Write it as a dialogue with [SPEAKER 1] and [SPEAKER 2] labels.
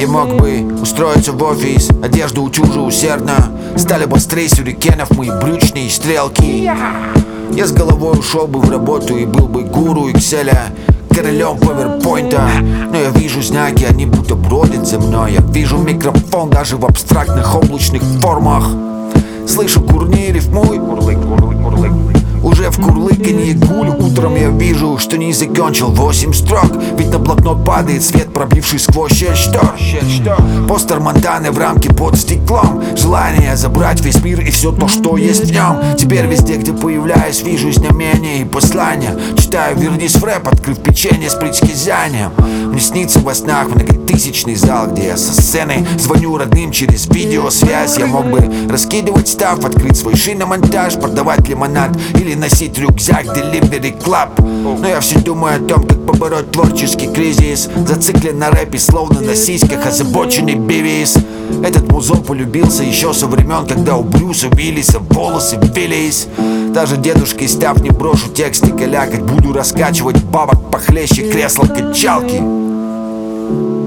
[SPEAKER 1] мог бы устроиться в офис, одежду утюжу усердно. Стали быстрее сюрикенов мои брючные стрелки. Я с головой ушел бы в работу и был бы гуру Экселя, королем паверпойнта. Но я вижу знаки, они будто бродят за мной. Я вижу микрофон даже в абстрактных облачных формах. Слышу курни, рифмуй, уже в курлыканье гуль. Утром я вижу, что не закончил 8 строк, ведь на блокнот падает свет, пробивший сквозь щель штор. Постер Монтаны в рамке под стеклом. Желание забрать весь мир и все то, что есть в нем. Теперь везде, где появляюсь, вижу знамения и послания. Читаю вернись в рэп, открыв печенье с предсказанием. Мне снится во снах многотысячный зал, где я со сцены звоню родным через видеосвязь. Я мог бы раскидывать став, открыть свой шиномонтаж, продавать лимонад или носить рюкзак Delivery Club. Но я все думаю о том, как побороть творческий кризис. Зациклен на рэпе, словно на сиськах озабоченный бивис. Этот музон полюбился еще со времен, когда у Брюса Уиллиса волосы вились. Даже дедушкой став не брошу тексты калякать. Буду раскачивать бабок похлеще кресла качалки.